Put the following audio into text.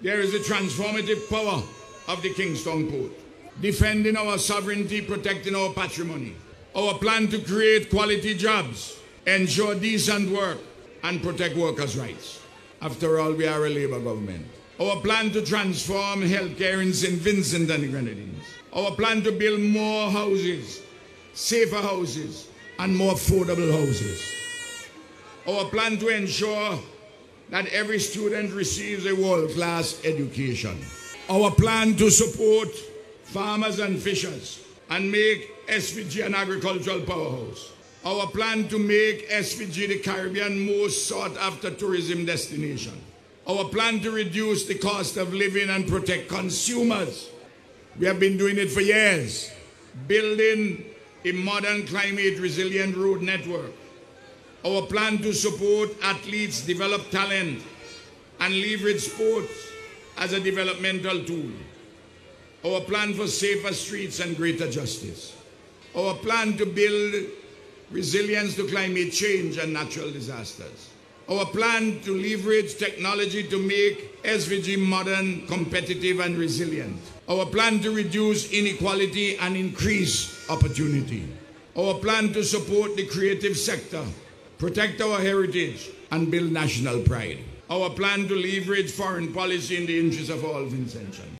There is the transformative power of the Kingstown Port, defending our sovereignty, protecting our patrimony. Our plan to create quality jobs, ensure decent work, and protect workers' rights. After all, we are a Labour government. Our plan to transform healthcare in St. Vincent and the Grenadines. Our plan to build more houses, safer houses, and more affordable houses. Our plan to ensure that every student receives a world-class education. Our plan to support farmers and fishers and make SVG an agricultural powerhouse. Our plan to make SVG the Caribbean most sought-after tourism destination. Our plan to reduce the cost of living and protect consumers. We have been doing it for years, building a modern climate-resilient road network. Our plan to support athletes, develop talent, and leverage sports as a developmental tool. Our plan for safer streets and greater justice. Our plan to build resilience to climate change and natural disasters. Our plan to leverage technology to make SVG modern, competitive, and resilient. Our plan to reduce inequality and increase opportunity. Our plan to support the creative sector, protect our heritage, and build national pride. Our plan to leverage foreign policy in the interest of all Vincentians.